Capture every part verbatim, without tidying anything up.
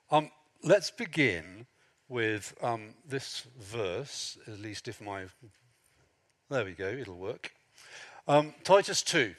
Um, let's begin with um, this verse, at least if my... There we go, it'll work. Um, Titus two.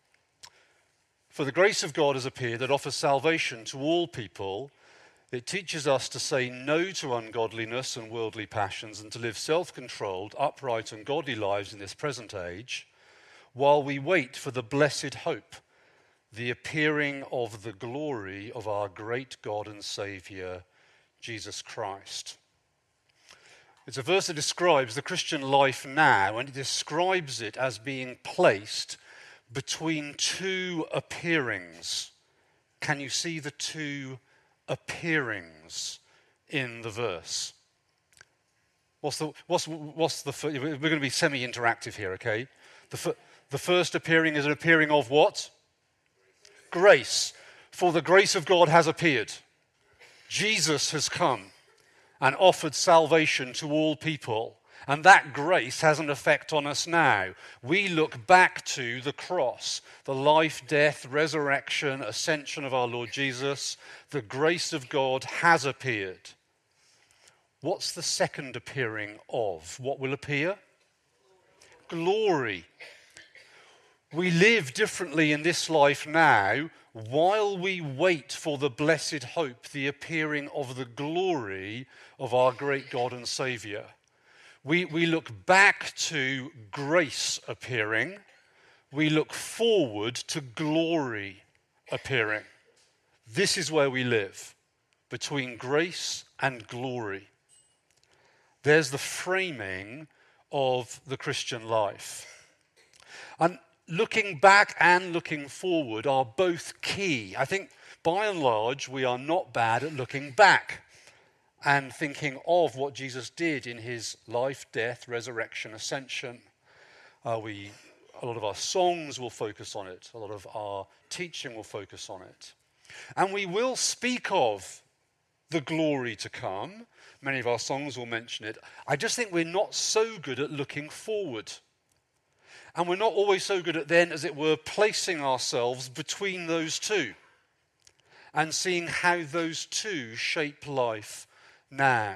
For the grace of God has appeared that offers salvation to all people. It teaches us to say no to ungodliness and worldly passions and to live self-controlled, upright and godly lives in this present age, while we wait for the blessed hope, the appearing of the glory of our great God and Saviour, Jesus Christ. It's a verse that describes the Christian life now, and it describes it as being placed between two appearings. Can you see the two appearings in the verse? What's the, what's, what's the, we're going to be semi-interactive here, okay? The, the first appearing is an appearing of what? Grace. For the grace of God has appeared. Jesus has come and offered salvation to all people. And that grace has an effect on us now. We look back to the cross, the life, death, resurrection, ascension of our Lord Jesus. The grace of God has appeared. What's the second appearing of? What will appear? Glory. We live differently in this life now while we wait for the blessed hope, the appearing of the glory of our great God and Saviour. We, we look back to grace appearing. We look forward to glory appearing. This is where we live, between grace and glory. There's the framing of the Christian life. And looking back and looking forward are both key. I think, by and large, we are not bad at looking back and thinking of what Jesus did in his life, death, resurrection, ascension. Uh, we, a lot of our songs will focus on it. A lot of our teaching will focus on it. And we will speak of the glory to come. Many of our songs will mention it. I just think we're not so good at looking forward. And we're not always so good at then, as it were, placing ourselves between those two and seeing how those two shape life now.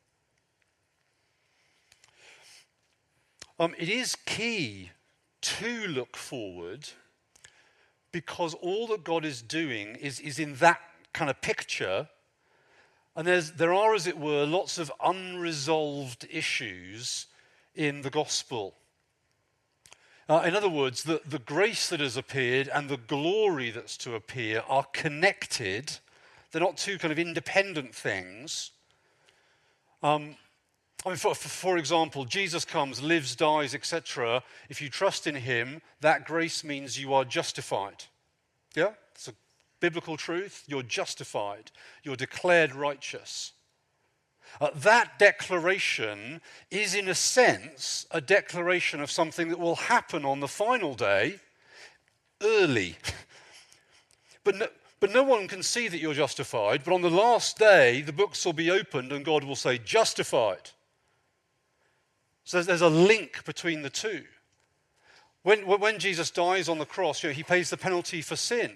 Um, it is key to look forward because all that God is doing is, is in that kind of picture. And there's, there are, as it were, lots of unresolved issues in the gospel. Uh, in other words, the, the grace that has appeared and the glory that's to appear are connected. They're not two kind of independent things. Um, I mean, for, for example, Jesus comes, lives, dies, et cetera. If you trust in him, that grace means you are justified. Yeah? It's a biblical truth. You're justified. You're declared righteous. Uh, that declaration is, in a sense, a declaration of something that will happen on the final day, early. but, no, but no one can see that you're justified, but on the last day, the books will be opened and God will say, justified. So there's, there's a link between the two. When, when Jesus dies on the cross, you know, he pays the penalty for sin.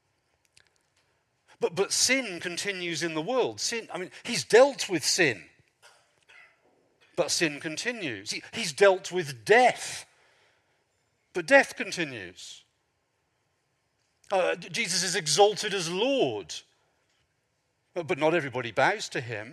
But, but sin continues in the world. Sin, I mean, he's dealt with sin. But sin continues. He, he's dealt with death. But death continues. Uh, Jesus is exalted as Lord. But, but not everybody bows to him.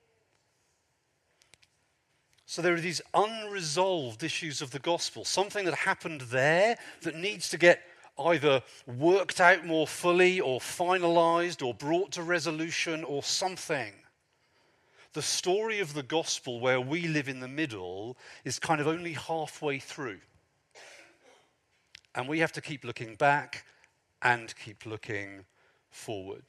So there are these unresolved issues of the gospel. Something that happened there that needs to get either worked out more fully or finalized or brought to resolution or something. The story of the gospel where we live in the middle is kind of only halfway through. And we have to keep looking back and keep looking forward.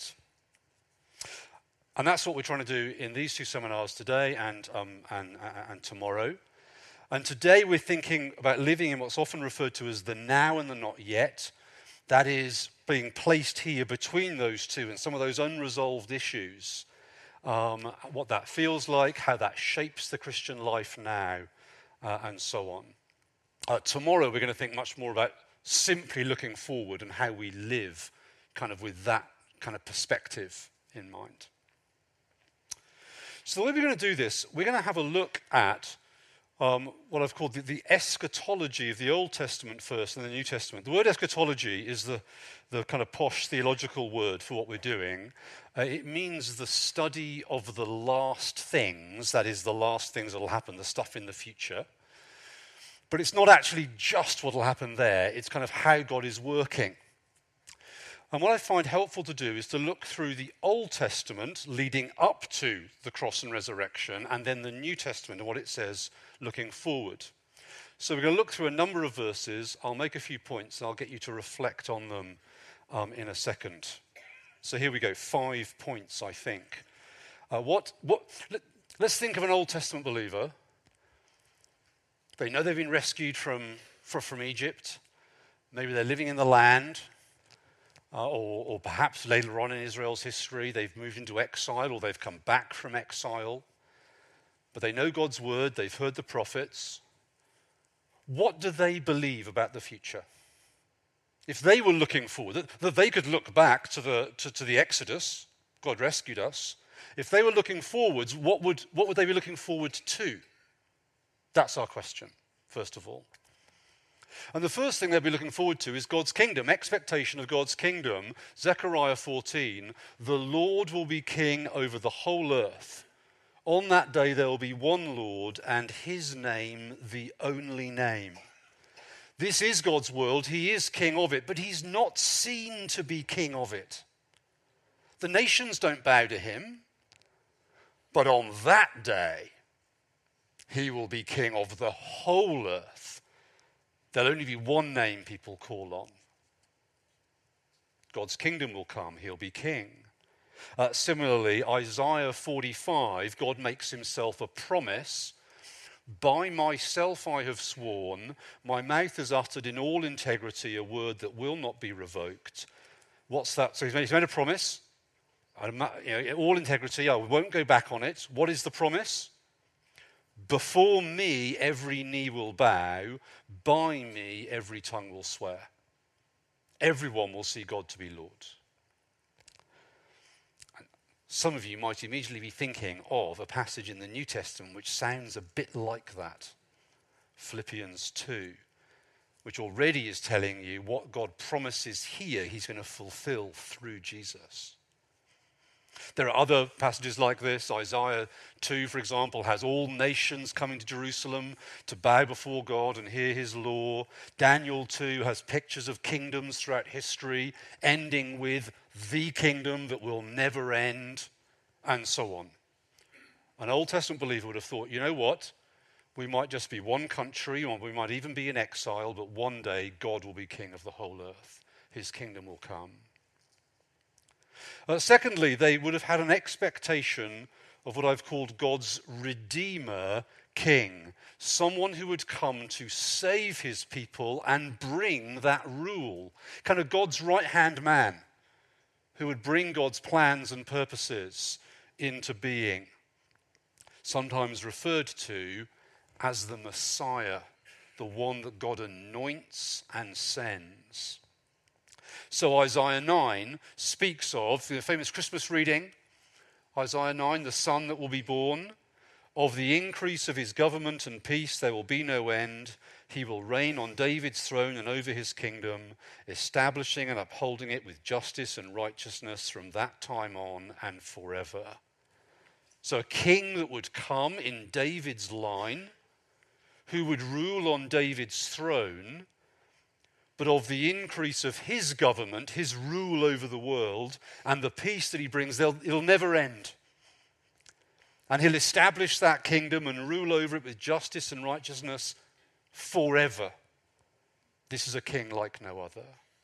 And that's what we're trying to do in these two seminars today and, um, and, and tomorrow. And today we're thinking about living in what's often referred to as the now and the not yet. That is being placed here between those two and some of those unresolved issues. Um, what that feels like, how that shapes the Christian life now, uh, and so on. Uh, tomorrow we're going to think much more about simply looking forward and how we live kind of with that kind of perspective in mind. So the way we're going to do this, we're going to have a look at um, what I've called the, the eschatology of the Old Testament first and the New Testament. The word eschatology is the, the kind of posh theological word for what we're doing. Uh, it means the study of the last things, that is, the last things that will happen, the stuff in the future. But it's not actually just what will happen there, it's kind of how God is working. And what I find helpful to do is to look through the Old Testament leading up to the cross and resurrection, and then the New Testament and what it says looking forward. So we're going to look through a number of verses. I'll make a few points and I'll get you to reflect on them um, in a second. So here we go, five points, I think. Uh, what, what, let, let's think of an Old Testament believer. They know they've been rescued from, from, from Egypt. Maybe they're living in the land. Uh, or, or perhaps later on in Israel's history, they've moved into exile or they've come back from exile. But they know God's word, they've heard the prophets. What do they believe about the future? If they were looking forward, that, that they could look back to the, to, to the Exodus, God rescued us. If they were looking forwards, what would, what would they be looking forward to? That's our question, first of all. And the first thing they'll be looking forward to is God's kingdom, expectation of God's kingdom. Zechariah fourteen, the Lord will be king over the whole earth. On that day there will be one Lord, and his name the only name. This is God's world, he is king of it, but he's not seen to be king of it. The nations don't bow to him, but on that day he will be king of the whole earth. There'll only be one name people call on. God's kingdom will come, he'll be king. Uh, similarly, Isaiah forty-five, God makes himself a promise. By myself I have sworn, my mouth has uttered in all integrity a word that will not be revoked. What's that? So he's made, he's made a promise. You know, all integrity, I won't go back on it. What is the promise? Before me every knee will bow, by me every tongue will swear. Everyone will see God to be Lord. And some of you might immediately be thinking of a passage in the New Testament which sounds a bit like that. Philippians two, which already is telling you what God promises here he's going to fulfill through Jesus. There are other passages like this. Isaiah two, for example, has all nations coming to Jerusalem to bow before God and hear his law. Daniel two has pictures of kingdoms throughout history, ending with the kingdom that will never end, and so on. An Old Testament believer would have thought, you know what? We might just be one country, or we might even be in exile, but one day God will be king of the whole earth. His kingdom will come. Uh, secondly, they would have had an expectation of what I've called God's Redeemer King, someone who would come to save his people and bring that rule, kind of God's right-hand man, who would bring God's plans and purposes into being, sometimes referred to as the Messiah, the one that God anoints and sends. So Isaiah nine speaks of the famous Christmas reading, Isaiah nine, the son that will be born, of the increase of his government and peace there will be no end. He will reign on David's throne and over his kingdom, establishing and upholding it with justice and righteousness from that time on and forever. So a king that would come in David's line, who would rule on David's throne, but of the increase of his government, his rule over the world, and the peace that he brings, it'll never end. And he'll establish that kingdom and rule over it with justice and righteousness forever. This is a king like no other.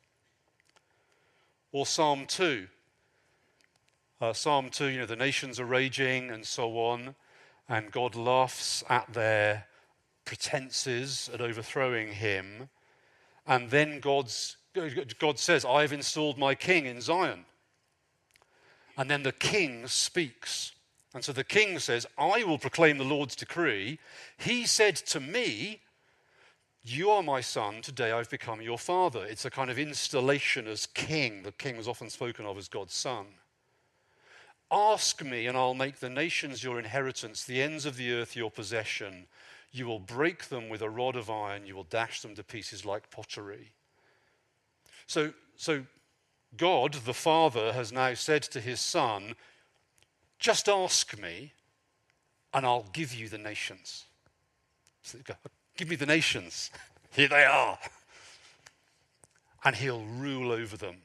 Or Psalm two. Uh, Psalm two, you know, the nations are raging and so on, and God laughs at their pretenses at overthrowing him. And then God's, God says, I've installed my king in Zion. And then the king speaks. And so the king says, I will proclaim the Lord's decree. He said to me, you are my son, today I've become your father. It's a kind of installation as king. The king was often spoken of as God's son. Ask me, and I'll make the nations your inheritance, the ends of the earth your possession. You will break them with a rod of iron. You will dash them to pieces like pottery. So, so God, the Father, has now said to his Son, just ask me, and I'll give you the nations. So go, give me the nations. Here they are. And he'll rule over them.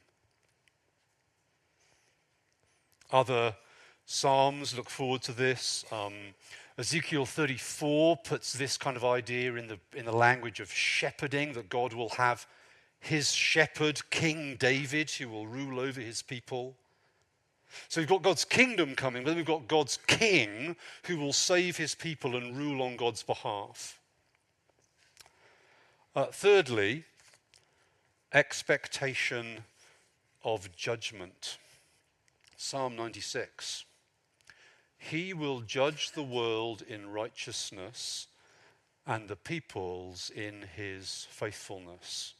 Other Psalms look forward to this. Um, Ezekiel thirty-four puts this kind of idea in the, in the language of shepherding, that God will have his shepherd, King David, who will rule over his people. So we've got God's kingdom coming, but then we've got God's king who will save his people and rule on God's behalf. Uh, thirdly, expectation of judgment. Psalm ninety-six. He will judge the world in righteousness and the peoples in his faithfulness.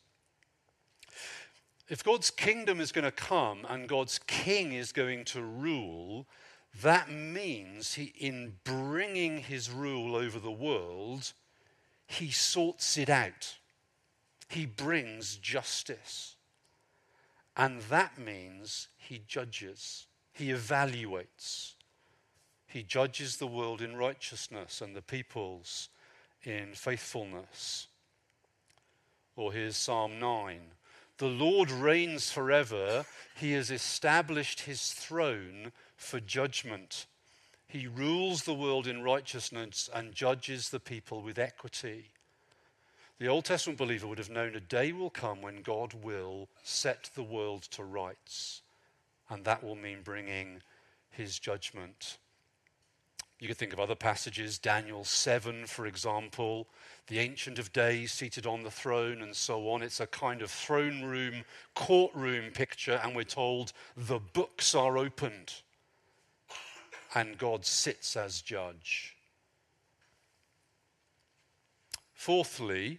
If God's kingdom is going to come and God's king is going to rule, that means he, in bringing his rule over the world, he sorts it out. He brings justice. And that means he judges. He evaluates. He judges the world in righteousness and the peoples in faithfulness. Or here's Psalm nine. The Lord reigns forever. He has established his throne for judgment. He rules the world in righteousness and judges the people with equity. The Old Testament believer would have known a day will come when God will set the world to rights. And that will mean bringing his judgment. You could think of other passages, Daniel seven, for example, the Ancient of Days seated on the throne and so on. It's a kind of throne room, courtroom picture, and we're told the books are opened and God sits as judge. Fourthly,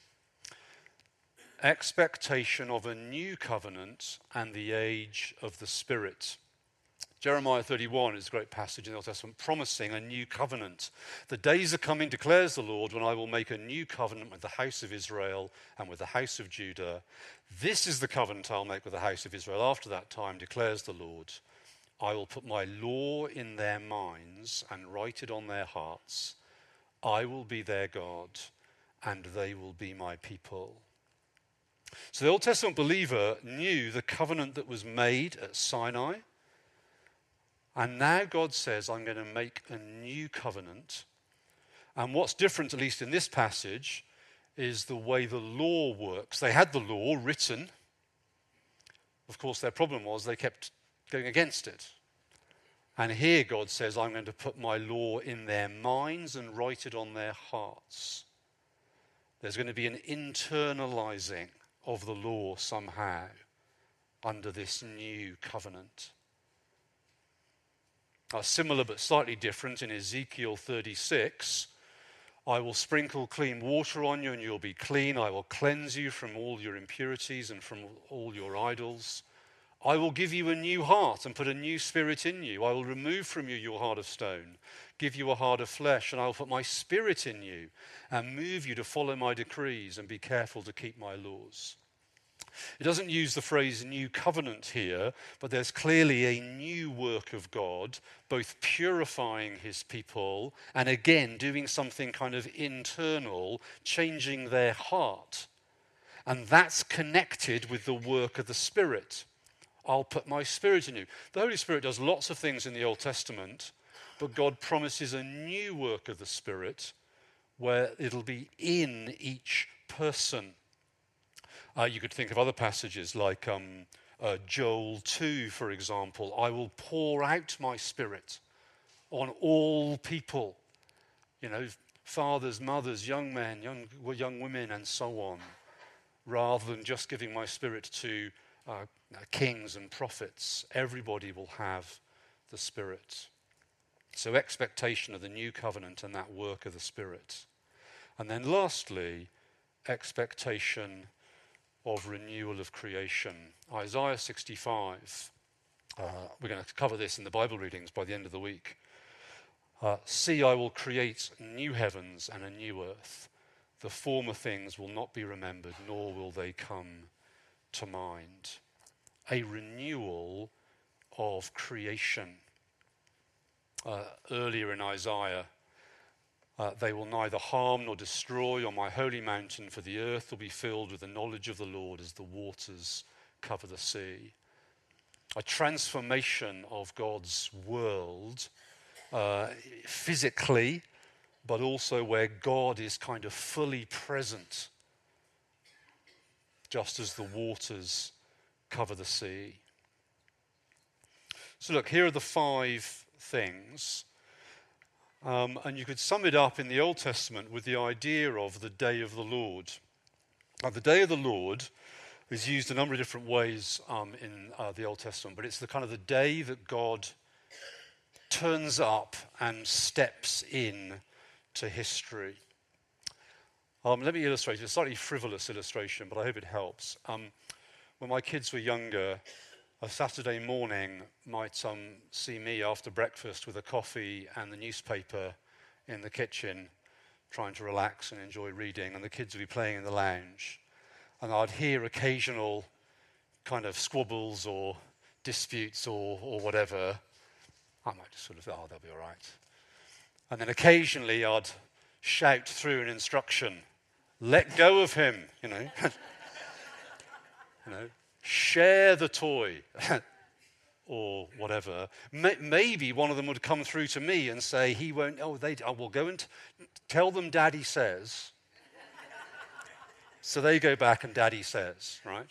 expectation of a new covenant and the age of the Spirit. Jeremiah thirty-one is a great passage in the Old Testament promising a new covenant. The days are coming, declares the Lord, when I will make a new covenant with the house of Israel and with the house of Judah. This is the covenant I'll make with the house of Israel after that time, declares the Lord. I will put my law in their minds and write it on their hearts. I will be their God, and they will be my people. So the Old Testament believer knew the covenant that was made at Sinai. And now God says, I'm going to make a new covenant. And what's different, at least in this passage, is the way the law works. They had the law written. Of course, their problem was they kept going against it. And here God says, I'm going to put my law in their minds and write it on their hearts. There's going to be an internalizing of the law somehow under this new covenant. Uh, similar but slightly different in Ezekiel thirty-six. I will sprinkle clean water on you and you'll be clean. I will cleanse you from all your impurities and from all your idols. I will give you a new heart and put a new spirit in you. I will remove from you your heart of stone, give you a heart of flesh, and I will put my spirit in you and move you to follow my decrees and be careful to keep my laws. It doesn't use the phrase new covenant here, but there's clearly a new work of God, both purifying his people and again doing something kind of internal, changing their heart. And that's connected with the work of the Spirit. I'll put my Spirit in you. The Holy Spirit does lots of things in the Old Testament, but God promises a new work of the Spirit where it'll be in each person. Uh, you could think of other passages like um, uh, Joel two, for example. I will pour out my Spirit on all people. You know, fathers, mothers, young men, young, young women, and so on. Rather than just giving my Spirit to uh, kings and prophets. Everybody will have the Spirit. So expectation of the new covenant and that work of the Spirit. And then lastly, expectation of renewal of creation. Isaiah sixty-five. Uh, we're going to cover this in the Bible readings by the end of the week. Uh, See, I will create new heavens and a new earth. The former things will not be remembered, nor will they come to mind. A renewal of creation. Uh, earlier in Isaiah, uh, they will neither harm nor destroy on my holy mountain, for the earth will be filled with the knowledge of the Lord as the waters cover the sea. A transformation of God's world, uh, physically, but also where God is kind of fully present, just as the waters cover the sea. So look, here are the five things. Um, and you could sum it up in the Old Testament with the idea of the day of the Lord. Now, the day of the Lord is used a number of different ways um, in uh, the Old Testament, but it's the kind of the day that God turns up and steps in to history. Um, let me illustrate it. It's a slightly frivolous illustration, but I hope it helps. Um, when my kids were younger, a Saturday morning might um, see me after breakfast with a coffee and the newspaper in the kitchen, trying to relax and enjoy reading, and the kids would be playing in the lounge. And I'd hear occasional kind of squabbles or disputes or, or whatever. I might just sort of, oh, they'll be all right. And then occasionally I'd shout through an instruction, let go of him, you know. you know, share the toy or whatever. Maybe one of them would come through to me and say, he won't, oh, they, I will go and t- tell them Daddy says. So they go back and Daddy says, right?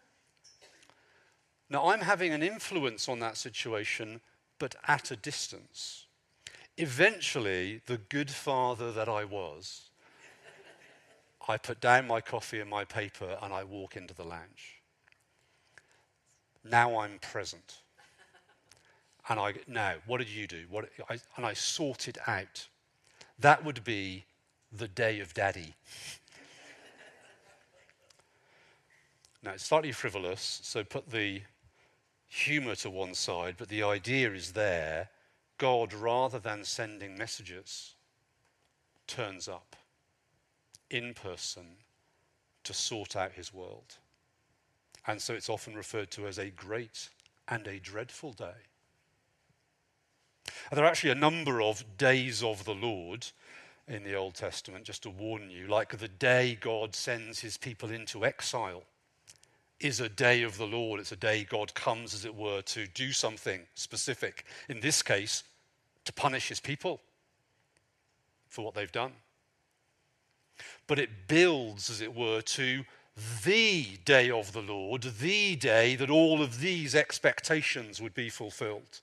Now, I'm having an influence on that situation, but at a distance. Eventually, the good father that I was, I put down my coffee and my paper and I walk into the lounge. Now I'm present. And I, now, what did you do? What, I, and I sort it out. That would be the day of Daddy. Now, it's slightly frivolous, so put the humor to one side, but the idea is there. God, rather than sending messages, turns up in person to sort out his world. And so it's often referred to as a great and a dreadful day. And there are actually a number of days of the Lord in the Old Testament, just to warn you, like the day God sends his people into exile is a day of the Lord. It's a day God comes, as it were, to do something specific. In this case, to punish his people for what they've done. But it builds, as it were, to the day of the Lord, the day that all of these expectations would be fulfilled.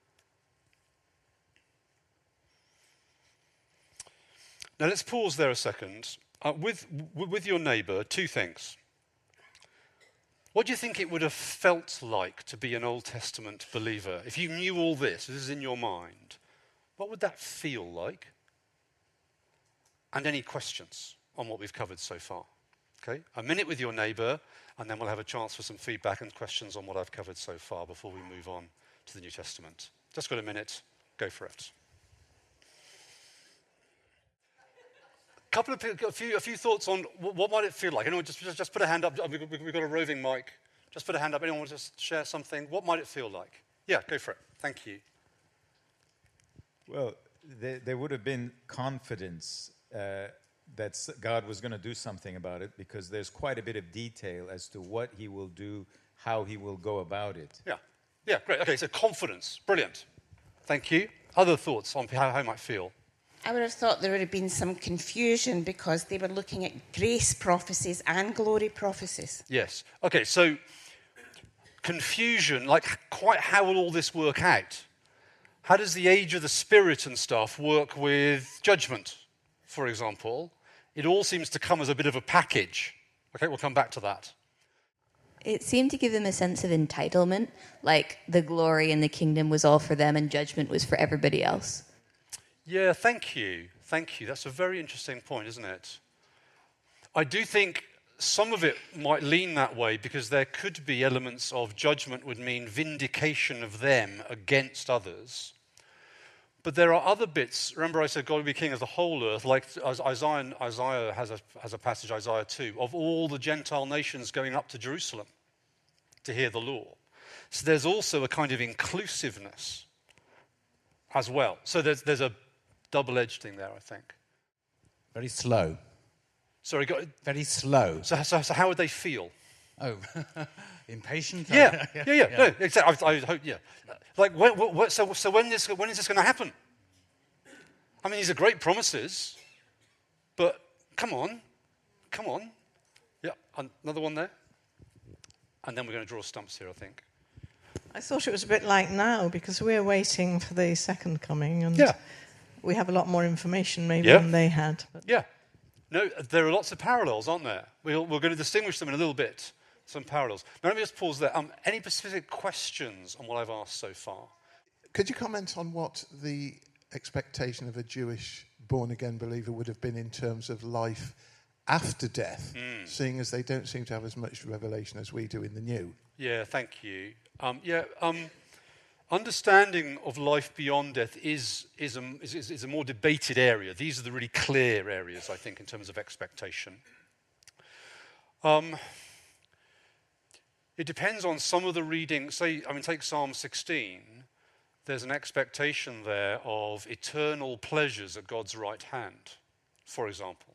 Now let's pause there a second. Uh, with, with your neighbour, two things. What do you think it would have felt like to be an Old Testament believer? If you knew all this, this is in your mind, what would that feel like? And any questions on what we've covered so far? Okay, a minute with your neighbour, and then we'll have a chance for some feedback and questions on what I've covered so far before we move on to the New Testament. Just got a minute, go for it. Couple of a few, a few thoughts on what, what might it feel like. Anyone just, just just put a hand up. We've, we've got a roving mic. Just put a hand up. Anyone want to just share something? What might it feel like? Yeah, go for it. Thank you. Well, there, there would have been confidence uh, that God was going to do something about it, because there's quite a bit of detail as to what he will do, how he will go about it. Yeah, yeah, great. Okay, so confidence, brilliant. Thank you. Other thoughts on how, how it might feel? I would have thought there would have been some confusion because they were looking at grace prophecies and glory prophecies. Yes. Okay, so confusion, like quite how will all this work out? How does the age of the Spirit and stuff work with judgment, for example? It all seems to come as a bit of a package. Okay, we'll come back to that. It seemed to give them a sense of entitlement, like the glory and the kingdom was all for them and judgment was for everybody else. Yeah, thank you. Thank you. That's a very interesting point, isn't it? I do think some of it might lean that way because there could be elements of judgment would mean vindication of them against others. But there are other bits. Remember I said God will be king of the whole earth, like Isaiah, Isaiah has, a, has a passage, Isaiah two, of all the Gentile nations going up to Jerusalem to hear the law. So there's also a kind of inclusiveness as well. So there's, there's a double-edged thing there, I think. Very slow. Sorry, got, Very slow. so, so, so how would they feel? Oh, impatient? Yeah, yeah, yeah. yeah. No, exactly. I, I hope, yeah. Like, when, what, so, so when, this, when is this going to happen? I mean, these are great promises, but come on, come on. Yeah, another one there. And then we're going to draw stumps here, I think. I thought it was a bit like now, because we're waiting for the second coming, and Yeah. we have a lot more information maybe Yeah. than they had. But Yeah. No, there are lots of parallels, aren't there? We'll, we're going to distinguish them in a little bit, some parallels. Now, let me just pause there. Um, any specific questions on what I've asked so far? Could you comment on what the expectation of a Jewish born-again believer would have been in terms of life after death, Mm. seeing as they don't seem to have as much revelation as we do in the New? Yeah, thank you. Um, yeah, um, understanding of life beyond death is, is, a, is, is a more debated area. These are the really clear areas, I think, in terms of expectation. Um, it depends on some of the reading. Say, I mean, take Psalm sixteen. There's an expectation there of eternal pleasures at God's right hand, for example.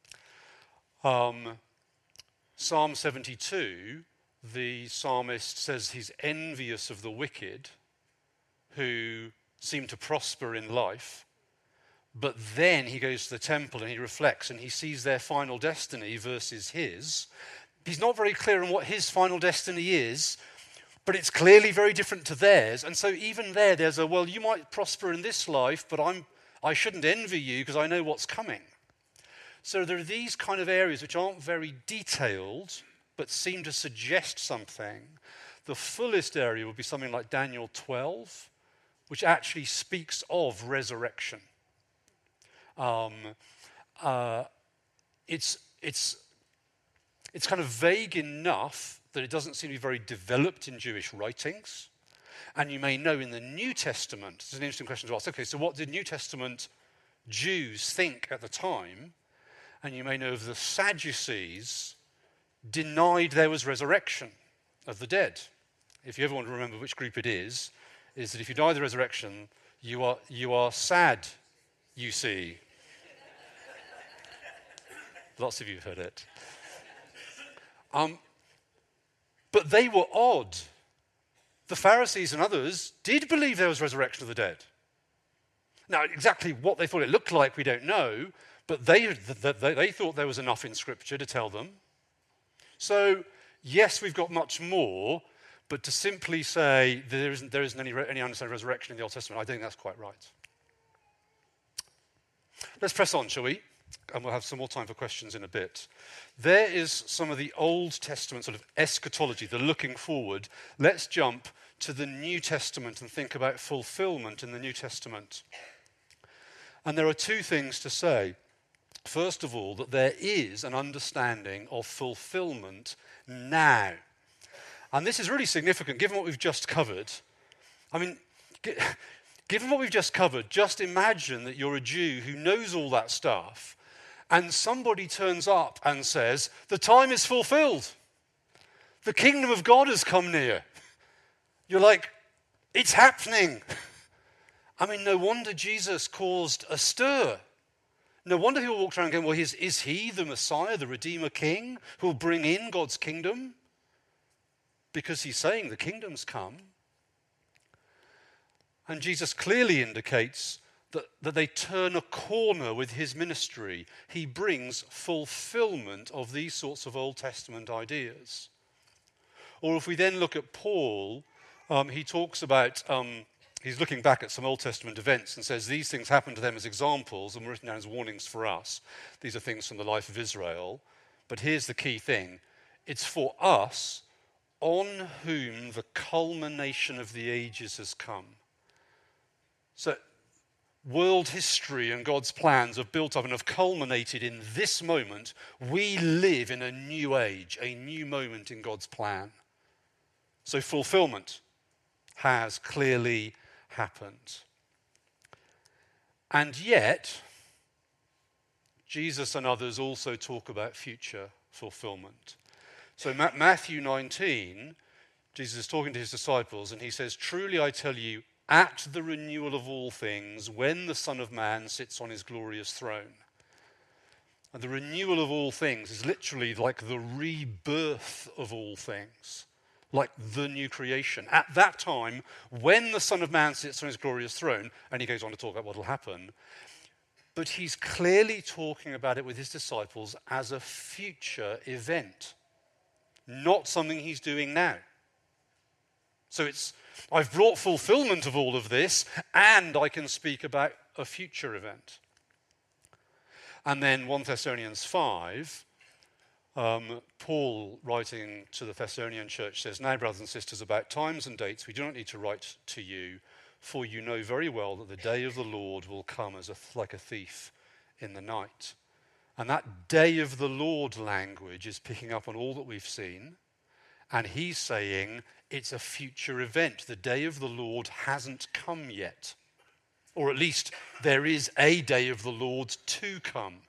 Um, Psalm seventy-two, the psalmist says he's envious of the wicked who seem to prosper in life, but then he goes to the temple and he reflects and he sees their final destiny versus his. He's not very clear on what his final destiny is, but it's clearly very different to theirs. And so even there, there's a, well, you might prosper in this life, but I'm, I shouldn't envy you because I know what's coming. So there are these kind of areas which aren't very detailed, but seem to suggest something. The fullest area would be something like Daniel twelve, which actually speaks of resurrection. Um, uh, it's, it's, it's kind of vague enough that it doesn't seem to be very developed in Jewish writings. And you may know in the New Testament, it's an interesting question to ask, okay, so what did New Testament Jews think at the time? And you may know of the Sadducees denied there was resurrection of the dead. If you ever want to remember which group it is, is that if you die the resurrection, you are, you are sad, you see. Lots of you have heard it. Um, but they were odd. The Pharisees and others did believe there was resurrection of the dead. Now, exactly what they thought it looked like, we don't know, but they, they, they thought there was enough in Scripture to tell them. So, yes, we've got much more, but to simply say there isn't, there isn't any, any understanding of resurrection in the Old Testament, I don't think that's quite right. Let's press on, shall we? And we'll have some more time for questions in a bit. There is some of the Old Testament sort of eschatology, the looking forward. Let's jump to the New Testament and think about fulfillment in the New Testament. And there are two things to say. First of all, that there is an understanding of fulfillment now. And this is really significant given what we've just covered. I mean, given what we've just covered, just imagine that you're a Jew who knows all that stuff, and somebody turns up and says, the time is fulfilled. The kingdom of God has come near. You're like, it's happening. I mean, no wonder Jesus caused a stir. No wonder people walked around going, well, is, is he the Messiah, the Redeemer King, who will bring in God's kingdom? Because he's saying the kingdom's come. And Jesus clearly indicates that, that they turn a corner with his ministry. He brings fulfillment of these sorts of Old Testament ideas. Or if we then look at Paul, um, he talks about, um, he's looking back at some Old Testament events and says these things happened to them as examples and were written down as warnings for us. These are things from the life of Israel. But here's the key thing. It's for us on whom the culmination of the ages has come. So world history and God's plans have built up and have culminated in this moment. We live in a new age, a new moment in God's plan. So fulfillment has clearly happened. And yet, Jesus and others also talk about future fulfillment. So Matthew nineteen, Jesus is talking to his disciples and he says, "Truly I tell you, at the renewal of all things, when the Son of Man sits on his glorious throne." And the renewal of all things is literally like the rebirth of all things, like the new creation. At that time, when the Son of Man sits on his glorious throne, and he goes on to talk about what will happen, but he's clearly talking about it with his disciples as a future event, not something he's doing now. So it's, I've brought fulfillment of all of this, and I can speak about a future event. And then First Thessalonians five, um, Paul, writing to the Thessalonian church, says, "Now, brothers and sisters, about times and dates we do not need to write to you, for you know very well that the day of the Lord will come as a, like a thief in the night." And that day of the Lord language is picking up on all that we've seen. And he's saying it's a future event. The day of the Lord hasn't come yet. Or at least there is a day of the Lord to come.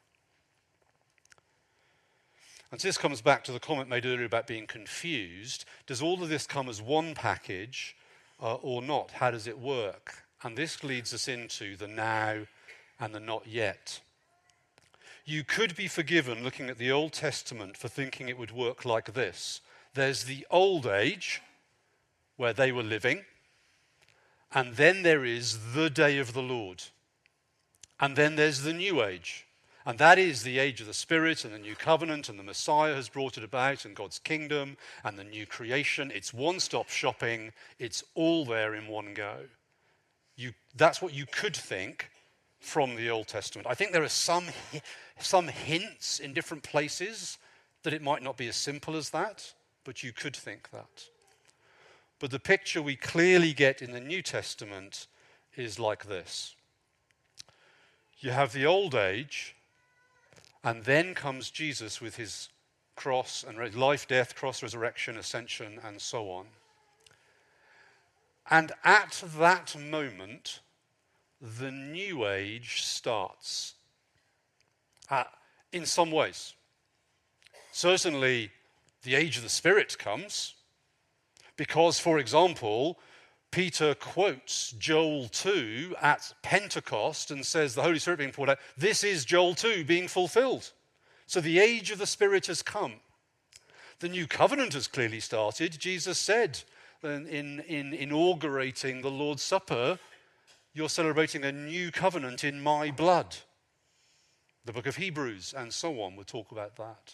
And so this comes back to the comment made earlier about being confused. Does all of this come as one package uh, or not? How does it work? And this leads us into the now and the not yet. You could be forgiven looking at the Old Testament for thinking it would work like this. There's the old age where they were living, and then there is the day of the Lord. And then there's the new age. And that is the age of the Spirit and the new covenant, and the Messiah has brought it about, and God's kingdom and the new creation. It's one-stop shopping. It's all there in one go. You, that's what you could think from the Old Testament. I think there are some, some hints in different places that it might not be as simple as that, but you could think that. But the picture we clearly get in the New Testament is like this. You have the old age, and then comes Jesus with his cross and life, death, cross, resurrection, ascension, and so on. And at that moment, the new age starts. Uh, in some ways. Certainly, the age of the Spirit comes, because, for example, Peter quotes Joel two at Pentecost and says the Holy Spirit being poured out. This is Joel two being fulfilled. So the age of the Spirit has come. The new covenant has clearly started. Jesus said in, in, in inaugurating the Lord's Supper, "You're celebrating a new covenant in my blood." The book of Hebrews and so on will talk about that.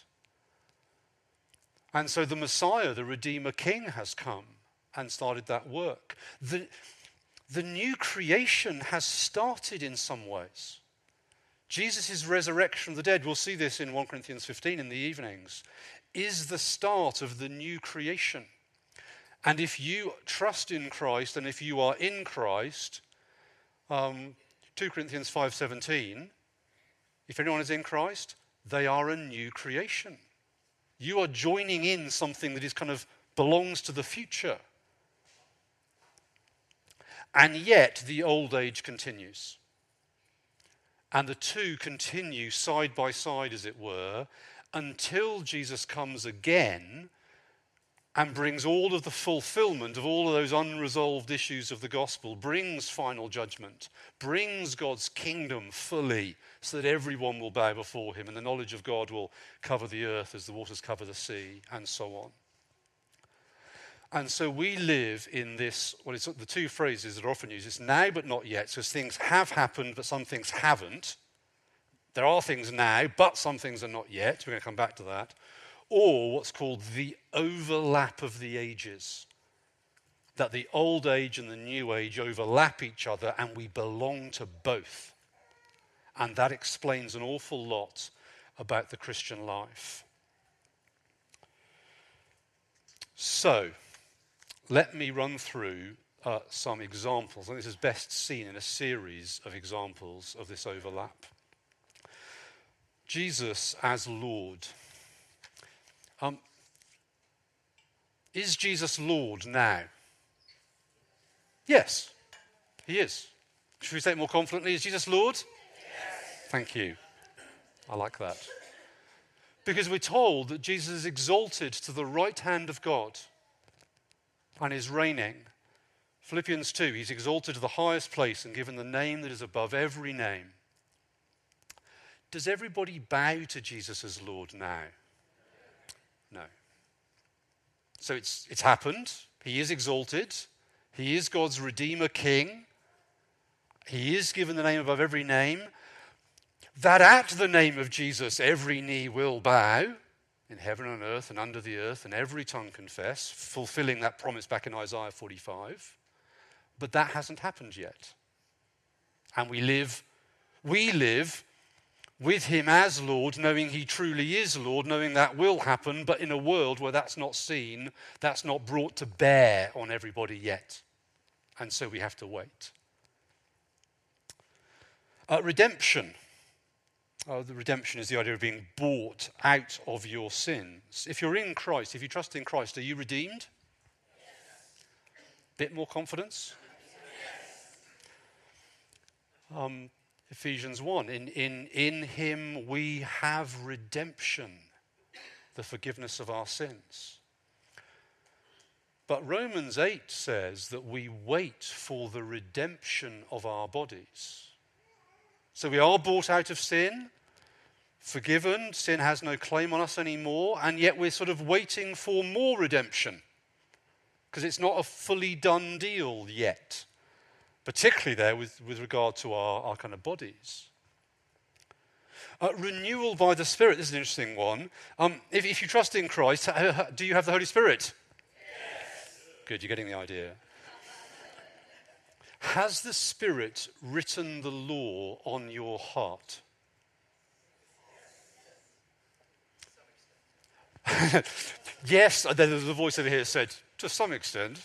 And so the Messiah, the Redeemer King, has come and started that work. The, the new creation has started in some ways. Jesus' resurrection from the dead, we'll see this in First Corinthians fifteen in the evenings, is the start of the new creation. And if you trust in Christ and if you are in Christ, um, Second Corinthians five seventeen, if anyone is in Christ, they are a new creation. You are joining in something that is kind of belongs to the future. And yet the old age continues. And the two continue side by side, as it were, until Jesus comes again and brings all of the fulfillment of all of those unresolved issues of the gospel, brings final judgment, brings God's kingdom fully so that everyone will bow before him and the knowledge of God will cover the earth as the waters cover the sea, and so on. And so we live in this, well, it's the two phrases that are often used. It's now but not yet, so things have happened but some things haven't. There are things now, but some things are not yet. We're going to come back to that. Or what's called the overlap of the ages. That the old age and the new age overlap each other and we belong to both. And that explains an awful lot about the Christian life. So, let me run through uh, some examples. And this is best seen in a series of examples of this overlap. Jesus as Lord. Um, is Jesus Lord now? Yes, he is. Should we say it more confidently? Is Jesus Lord? Yes. Thank you. I like that. Because we're told that Jesus is exalted to the right hand of God and is reigning. Philippians two, he's exalted to the highest place and given the name that is above every name. Does everybody bow to Jesus as Lord now? No. So it's, it's happened. He is exalted. He is God's Redeemer King. He is given the name above every name. That at the name of Jesus every knee will bow in heaven and earth and under the earth, and every tongue confess, fulfilling that promise back in Isaiah forty-five. But that hasn't happened yet. And we live, we live with him as Lord, knowing he truly is Lord, knowing that will happen, but in a world where that's not seen, that's not brought to bear on everybody yet. And so we have to wait. Uh, redemption. Oh, the redemption is the idea of being bought out of your sins. If you're in Christ, if you trust in Christ, are you redeemed? Yes. Bit more confidence? Yes. Um, Ephesians one, in, in, in him we have redemption, the forgiveness of our sins. But Romans eight says that we wait for the redemption of our bodies. So we are bought out of sin, forgiven, sin has no claim on us anymore, and yet we're sort of waiting for more redemption because it's not a fully done deal yet, particularly there with, with regard to our, our kind of bodies. Uh, renewal by the Spirit, this is an interesting one. Um, if, if you trust in Christ, do you have the Holy Spirit? Yes. Good, you're getting the idea. Has the Spirit written the law on your heart? Yes, the, the voice over here said, to some extent.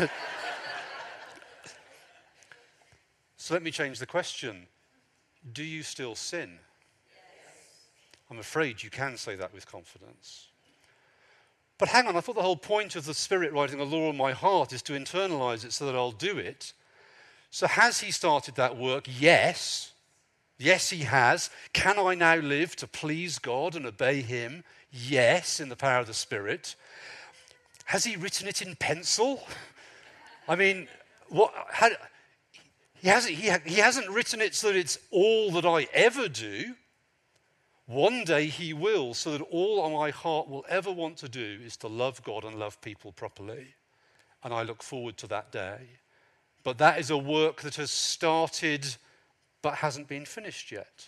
So let me change the question. Do you still sin? I'm afraid you can say that with confidence. But hang on, I thought the whole point of the Spirit writing the law on my heart is to internalize it so that I'll do it. So has he started that work? Yes. Yes, he has. Can I now live to please God and obey him? Yes, in the power of the Spirit. Has he written it in pencil? I mean, what? How, he, hasn't, he, he hasn't written it so that it's all that I ever do. One day he will, so that all my heart will ever want to do is to love God and love people properly. And I look forward to that day. But that is a work that has started but hasn't been finished yet.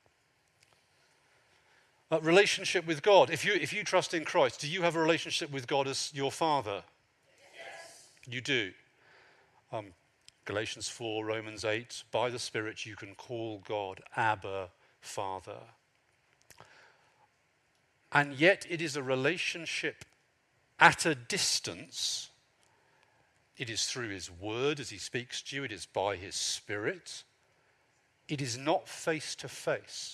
Uh, relationship with God. If you, if you trust in Christ, do you have a relationship with God as your Father? Yes. You do. Um, Galatians four, Romans eight, by the Spirit you can call God Abba, Father. And yet it is a relationship at a distance. It is through his word as he speaks to you. It is by his Spirit. It is not face to face.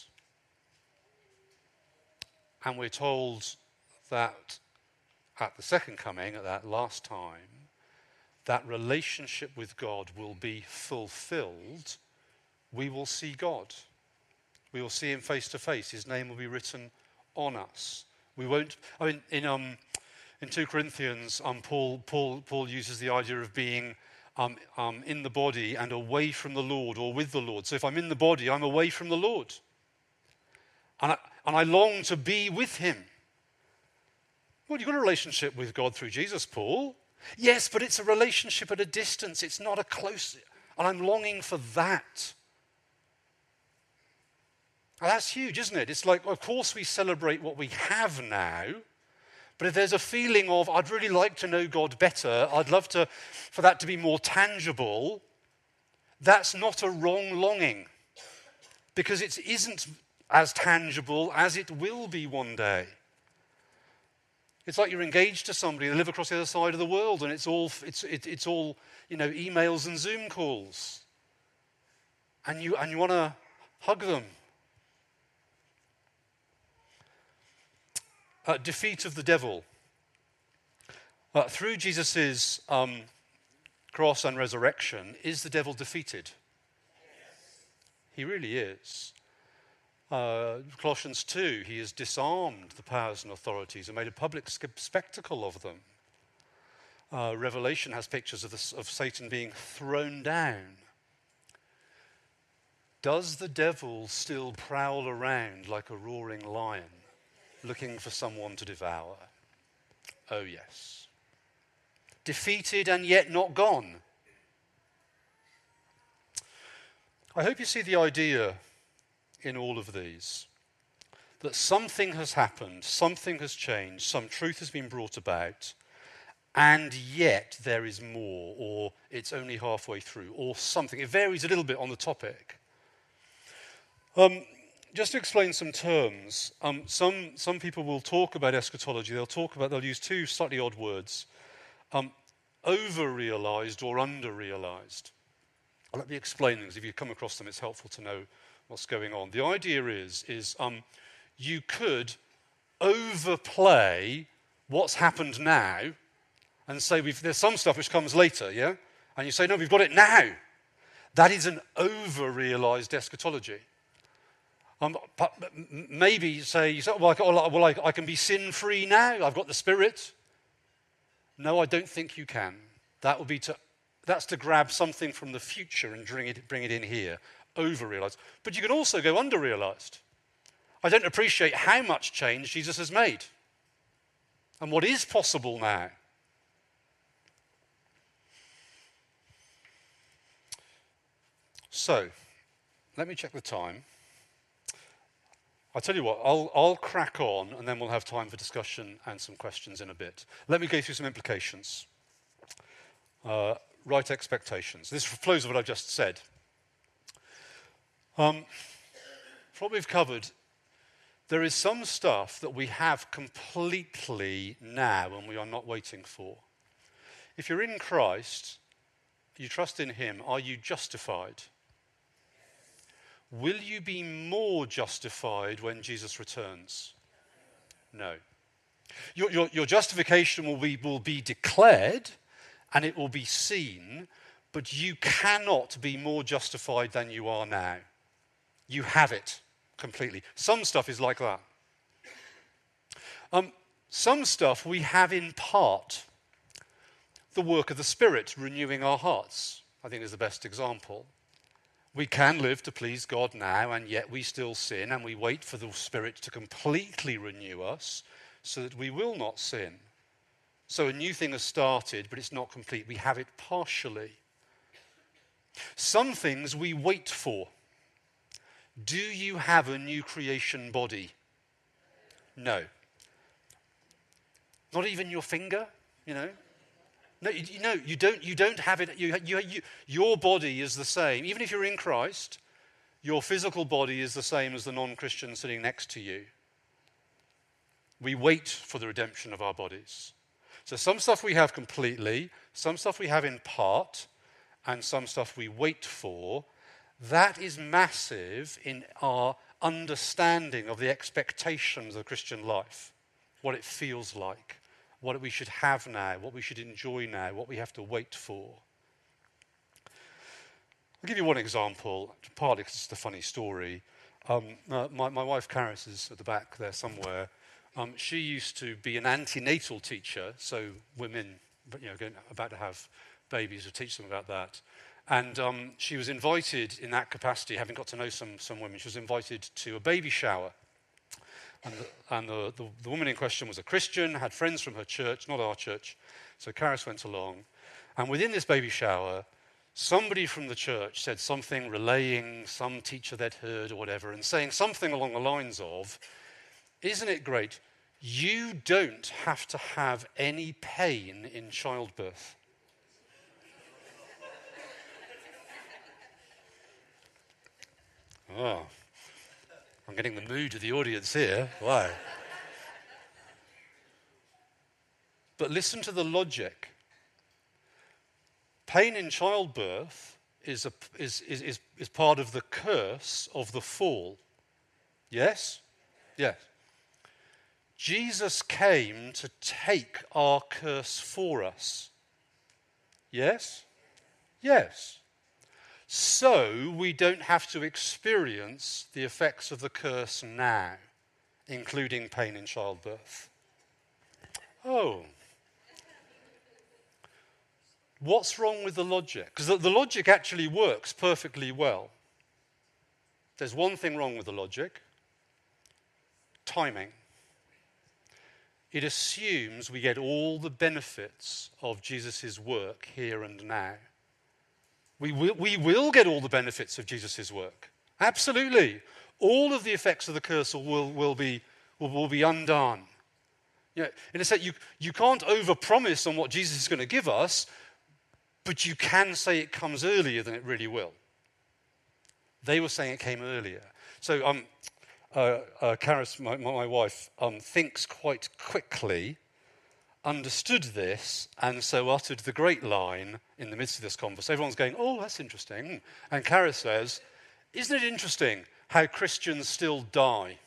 And we're told that at the second coming, at that last time, that relationship with God will be fulfilled. We will see God. We will see him face to face. His name will be written on us. We won't, I mean, in um, in two Corinthians, um, Paul, Paul, Paul uses the idea of being um, um, in the body and away from the Lord, or with the Lord. So if I'm in the body, I'm away from the Lord. And I, and I long to be with him. Well, you've got a relationship with God through Jesus, Paul. Yes, but it's a relationship at a distance. It's not a close, and I'm longing for that. And that's huge, isn't it? It's like, of course we celebrate what we have now, but if there's a feeling of, I'd really like to know God better, I'd love to, for that to be more tangible, that's not a wrong longing, because it isn't as tangible as it will be one day. It's like you're engaged to somebody, they live across the other side of the world, and it's all, it's, it, it's all you know, emails and Zoom calls. And you, and you want to hug them. Uh, defeat of the devil. Uh, through Jesus' um, cross and resurrection, is the devil defeated? He really is. Uh, Colossians two, he has disarmed the powers and authorities and made a public spectacle of them. Uh, Revelation has pictures of, the, of Satan being thrown down. Does the devil still prowl around like a roaring lion, looking for someone to devour? Oh yes. Defeated and yet not gone. I hope you see the idea in all of these, that something has happened, something has changed, some truth has been brought about, and yet there is more, or it's only halfway through, or something. It varies a little bit on the topic. Um, just to explain some terms, um, some, some people will talk about eschatology, they'll talk about, they'll use two slightly odd words, um, over-realized or under-realized. Let me explain things. If you come across them, it's helpful to know what's going on. The idea is, is um, you could overplay what's happened now and say we've, there's some stuff which comes later, yeah? And you say, no, we've got it now. That is an over-realized eschatology. Um, but maybe you say, you say well, I, well I, I can be sin-free now. I've got the Spirit. No, I don't think you can. That would be to, that's to grab something from the future and bring it, bring it in here. Over-realized. But you can also go under-realized. I don't appreciate how much change Jesus has made and what is possible now. So, let me check the time. I'll tell you what, I'll, I'll crack on and then we'll have time for discussion and some questions in a bit. Let me go through some implications. Uh, right expectations. This flows of what I've just said. Um, for what we've covered, there is some stuff that we have completely now and we are not waiting for. If you're in Christ, you trust in him, are you justified? Will you be more justified when Jesus returns? No. Your, your, your justification will be, will be declared and it will be seen, but you cannot be more justified than you are now. You have it completely. Some stuff is like that. Um, some stuff we have in part. The work of the Spirit renewing our hearts, I think, is the best example. We can live to please God now, and yet we still sin, and we wait for the Spirit to completely renew us so that we will not sin. So a new thing has started, but it's not complete. We have it partially. Some things we wait for. Do you have a new creation body? No. Not even your finger, you know? No, you, you know, you don't, you don't have it. You, you, you, your body is the same. Even if you're in Christ, your physical body is the same as the non-Christian sitting next to you. We wait for the redemption of our bodies. So some stuff we have completely, some stuff we have in part, and some stuff we wait for. That is massive in our understanding of the expectations of Christian life, what it feels like, what we should have now, what we should enjoy now, what we have to wait for. I'll give you one example, partly because it's a funny story. Um, uh, my, my wife, Caris, is at the back there somewhere. Um, she used to be an antenatal teacher, so women, you know, going, about to have babies, would teach them about that. And um, she was invited in that capacity, having got to know some, some women, she was invited to a baby shower. And, the, and the, the, the woman in question was a Christian, had friends from her church, not our church. So Caris went along. And within this baby shower, somebody from the church said something relaying some teacher they'd heard or whatever, and saying something along the lines of, isn't it great? You don't have to have any pain in childbirth. Oh, I'm getting the mood of the audience here. Wow. But listen to the logic. Pain in childbirth is, a, is, is, is, is part of the curse of the fall. Yes? Yes. Jesus came to take our curse for us. Yes? Yes. So we don't have to experience the effects of the curse now, including pain in childbirth. Oh. What's wrong with the logic? Because the, the logic actually works perfectly well. There's one thing wrong with the logic. Timing. It assumes we get all the benefits of Jesus' work here and now. We will, we will get all the benefits of Jesus' work. Absolutely. All of the effects of the curse will, will, be, will, will be undone. You know, in a sense, you, you can't overpromise on what Jesus is going to give us, but you can say it comes earlier than it really will. They were saying it came earlier. So um, uh, uh, Karis, my, my wife, um, thinks quite quickly, understood this, and so uttered the great line in the midst of this conversation. Everyone's going, oh, that's interesting. And Karis says, isn't it interesting how Christians still die?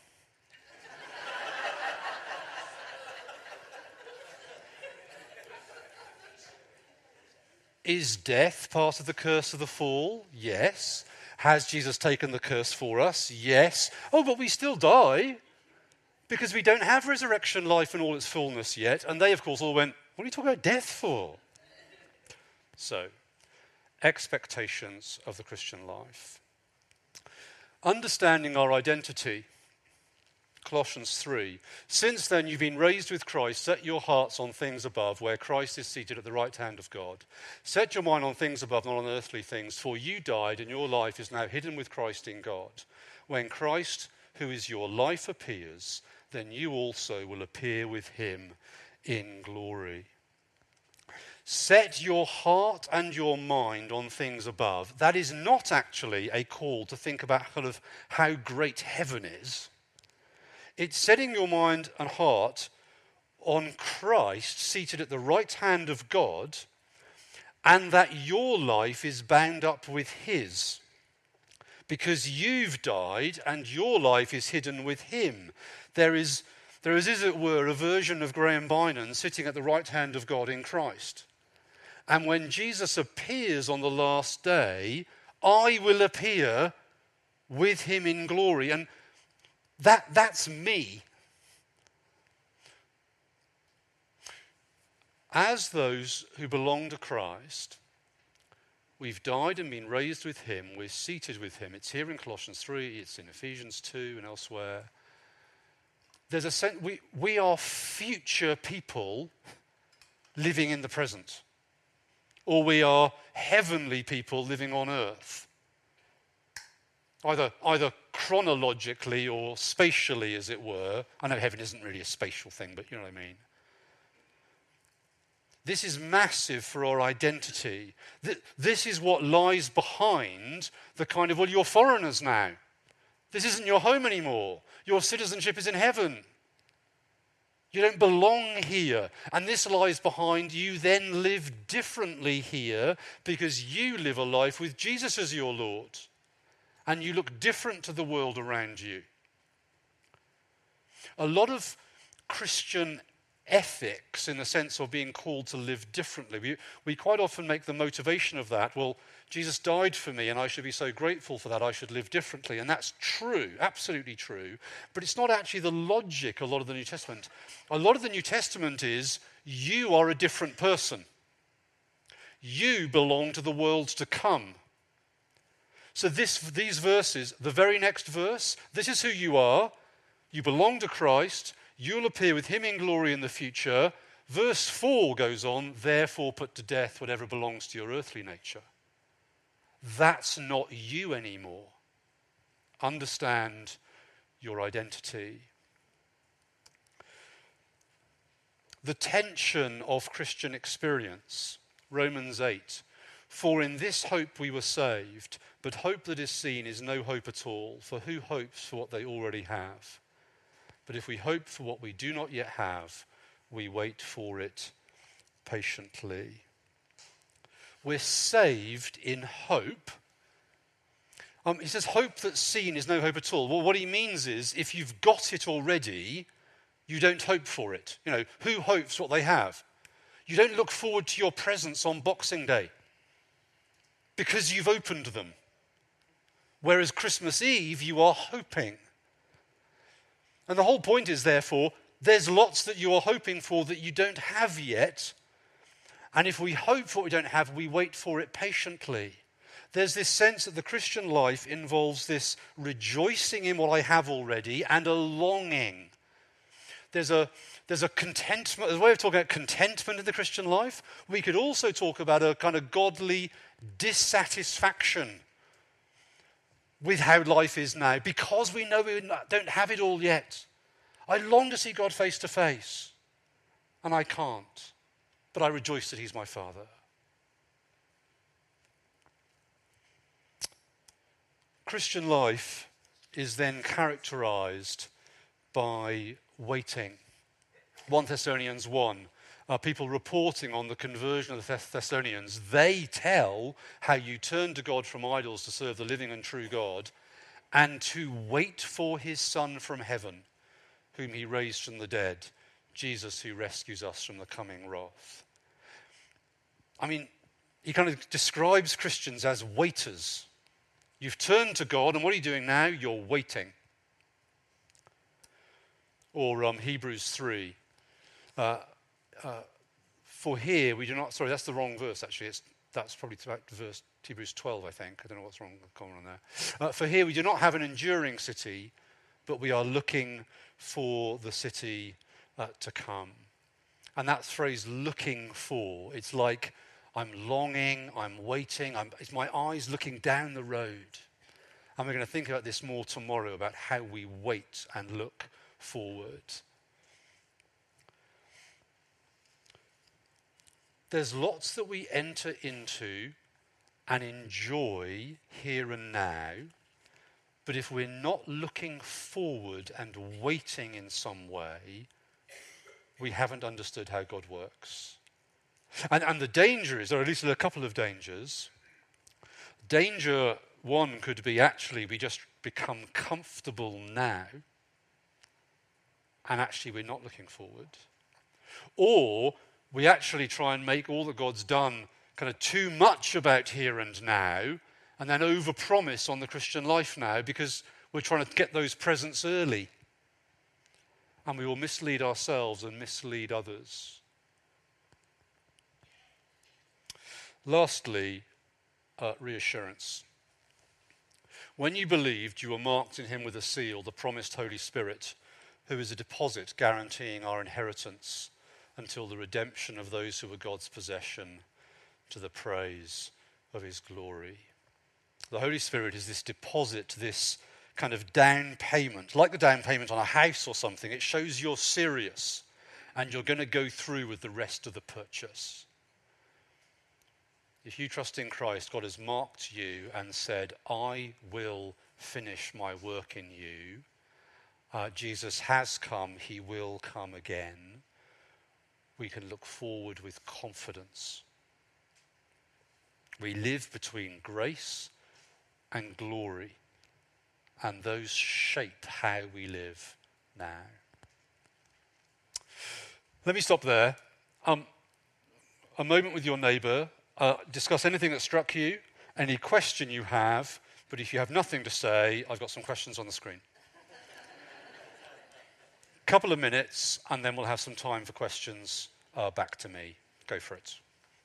Is death part of the curse of the fall? Yes. Has Jesus taken the curse for us? Yes. Oh, but we still die because we don't have resurrection life in all its fullness yet. And they, of course, all went, what are you talking about death for? So, expectations of the Christian life. Understanding our identity. Colossians three. Since then you've been raised with Christ, set your hearts on things above, where Christ is seated at the right hand of God. Set your mind on things above, not on earthly things, for you died, and your life is now hidden with Christ in God. When Christ, who is your life, appears, then you also will appear with him in glory. Set your heart and your mind on things above. That is not actually a call to think about kind of how great heaven is. It's setting your mind and heart on Christ seated at the right hand of God, and that your life is bound up with his. Because you've died and your life is hidden with him. There is, there is, as it were, a version of Graham Bynon sitting at the right hand of God in Christ. And when Jesus appears on the last day, I will appear with him in glory. And That, that's me. As those who belong to Christ, we've died and been raised with him, we're seated with him. It's here in Colossians three, it's in Ephesians two and elsewhere. There's a sense, we, we are future people living in the present. Or we are heavenly people living on earth. Either, either chronologically or spatially, as it were. I know heaven isn't really a spatial thing, but you know what I mean. This is massive for our identity. This is what lies behind the kind of, well, you're foreigners now. This isn't your home anymore. Your citizenship is in heaven. You don't belong here. And this lies behind you then live differently here because you live a life with Jesus as your Lord. And you look different to the world around you. A lot of Christian ethics, in the sense of being called to live differently, we, we quite often make the motivation of that, well, Jesus died for me and I should be so grateful for that, I should live differently. And that's true, absolutely true. But it's not actually the logic, a lot of the New Testament. A lot of the New Testament is, you are a different person. You belong to the world to come. So this, these verses, the very next verse, this is who you are. You belong to Christ. You'll appear with him in glory in the future. Verse four goes on, therefore put to death whatever belongs to your earthly nature. That's not you anymore. Understand your identity. The tension of Christian experience, Romans eight. For in this hope we were saved, but hope that is seen is no hope at all, for who hopes for what they already have? But if we hope for what we do not yet have, we wait for it patiently. We're saved in hope. Um, he says, hope that's seen is no hope at all. Well, what he means is, if you've got it already, you don't hope for it. You know, who hopes what they have? You don't look forward to your presents on Boxing Day because you've opened them. Whereas Christmas Eve, you are hoping. And the whole point is, therefore, there's lots that you are hoping for that you don't have yet. And if we hope for what we don't have, we wait for it patiently. There's this sense that the Christian life involves this rejoicing in what I have already and a longing. There's a, there's a contentment, there's a way of talking about contentment in the Christian life. We could also talk about a kind of godly dissatisfaction with how life is now, because we know we don't have it all yet. I long to see God face to face, and I can't, but I rejoice that he's my Father. Christian life is then characterized by waiting. First Thessalonians one, uh, people reporting on the conversion of the Thess- Thessalonians, they tell how you turn to God from idols to serve the living and true God, and to wait for his Son from heaven, whom he raised from the dead, Jesus who rescues us from the coming wrath. I mean, he kind of describes Christians as waiters. You've turned to God, and what are you doing now? You're waiting. Or um, Hebrews three. Uh, uh, for here we do not, sorry, that's the wrong verse actually. It's, that's probably about verse Hebrews twelve, I think. I don't know what's wrong going on there. Uh, for here we do not have an enduring city, but we are looking for the city uh, to come. And that phrase, looking for, it's like I'm longing, I'm waiting, I'm, it's my eyes looking down the road. And we're going to think about this more tomorrow, about how we wait and look forward. There's lots that we enter into and enjoy here and now, but if we're not looking forward and waiting in some way, we haven't understood how God works. And, and the danger is, or at least there are a couple of dangers. Danger one could be actually we just become comfortable now, and actually we're not looking forward. Or we actually try and make all that God's done kind of too much about here and now, and then overpromise on the Christian life now because we're trying to get those presents early. And we will mislead ourselves and mislead others. Lastly, uh, reassurance. When you believed, you were marked in him with a seal, the promised Holy Spirit, who is a deposit guaranteeing our inheritance until the redemption of those who were God's possession, to the praise of his glory. The Holy Spirit is this deposit, this kind of down payment, like the down payment on a house or something. It shows you're serious and you're going to go through with the rest of the purchase. If you trust in Christ, God has marked you and said, I will finish my work in you. Uh, Jesus has come, he will come again. We can look forward with confidence. We live between grace and glory, and those shape how we live now. Let me stop there. Um, a moment with your neighbour. Uh, discuss anything that struck you, any question you have, but if you have nothing to say, I've got some questions on the screen. Couple of minutes, and then we'll have some time for questions uh, back to me. Go for it.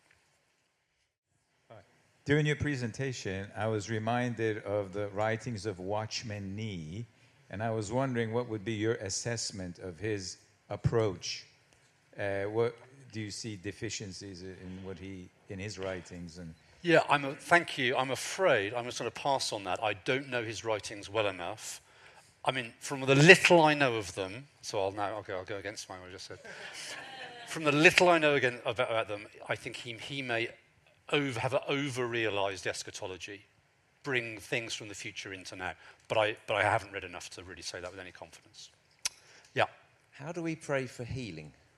During your presentation, I was reminded of the writings of Watchman Nee, and I was wondering what would be your assessment of his approach. Uh, what do you see deficiencies in what he in his writings? And yeah, I'm a, thank you. I'm afraid I'm just going to pass on that. I don't know his writings well enough. I mean, from the little I know of them, so I'll now okay, I'll go against what I just said. From the little I know again about, about them, I think he he may over, have an over-realized eschatology, bring things from the future into now. But I but I haven't read enough to really say that with any confidence. Yeah. How do we pray for healing?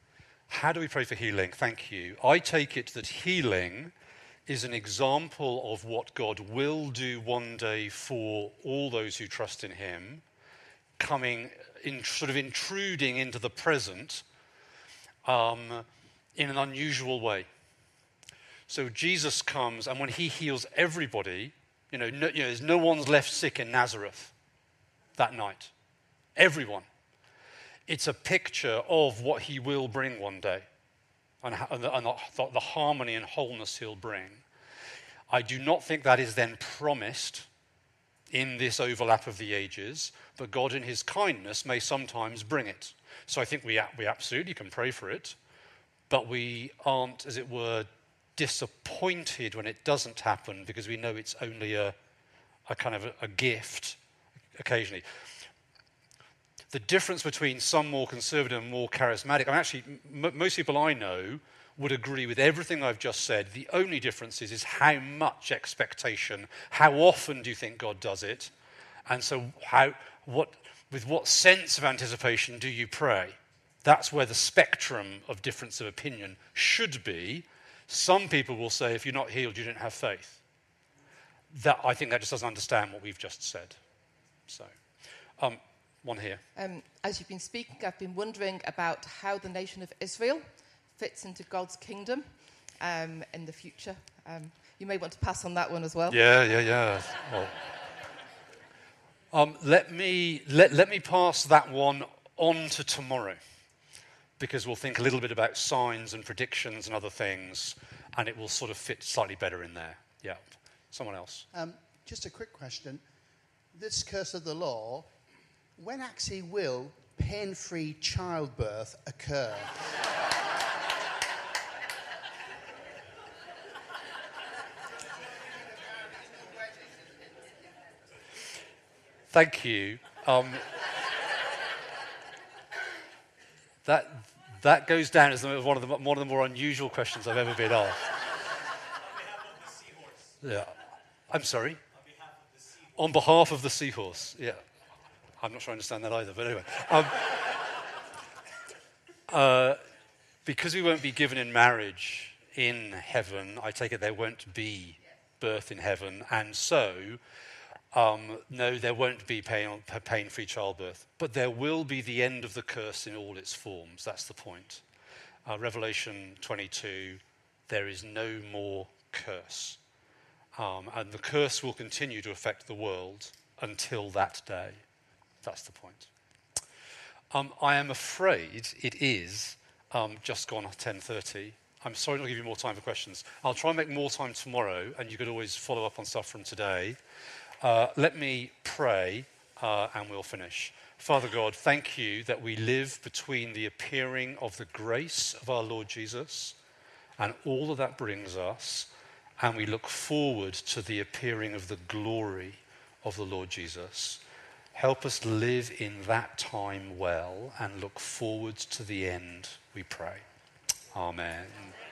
How do we pray for healing? Thank you. I take it that healing is an example of what God will do one day for all those who trust in him, coming in, sort of intruding into the present um, in an unusual way. So Jesus comes, and when he heals everybody, you know, no, you know, there's no one's left sick in Nazareth that night. Everyone. It's a picture of what he will bring one day, and, and, the, and the, the harmony and wholeness he'll bring. I do not think that is then promised in this overlap of the ages, but God in his kindness may sometimes bring it. So I think we, we absolutely can pray for it, but we aren't, as it were, disappointed when it doesn't happen, because we know it's only a, a kind of a, a gift occasionally. The difference between some more conservative and more charismatic, I mean, actually, m- most people I know would agree with everything I've just said. The only difference is, is how much expectation, how often do you think God does it? And so how, what, with what sense of anticipation do you pray? That's where the spectrum of difference of opinion should be. Some people will say, if you're not healed, you don't have faith. That, I think that just doesn't understand what we've just said. So, um, one here. Um, as you've been speaking, I've been wondering about how the nation of Israel fits into God's kingdom um, in the future. Um, you may want to pass on that one as well. Yeah, yeah, yeah. Well, um, let me let, let me pass that one on to tomorrow, because we'll think a little bit about signs and predictions and other things, and it will sort of fit slightly better in there. Yeah. Someone else. Um, just a quick question. This curse of the law, when actually will pain-free childbirth occur? Thank you. Um, that that goes down as one of the one of the more unusual questions I've ever been asked. Yeah, I'm sorry. On behalf of the seahorse. Yeah, I'm not sure I understand that either. But anyway, um, uh, because we won't be given in marriage in heaven, I take it there won't be birth in heaven, and so. Um, no, there won't be pain, pain-free childbirth, but there will be the end of the curse in all its forms. That's the point. Uh, Revelation twenty-two, there is no more curse. Um, and the curse will continue to affect the world until that day. That's the point. Um, I am afraid it is um, just gone ten thirty. I'm sorry not to give you more time for questions. I'll try and make more time tomorrow, and you could always follow up on stuff from today. Uh, let me pray, uh, and we'll finish. Father God, thank you that we live between the appearing of the grace of our Lord Jesus and all that that brings us, and we look forward to the appearing of the glory of the Lord Jesus. Help us live in that time well and look forward to the end, we pray. Amen.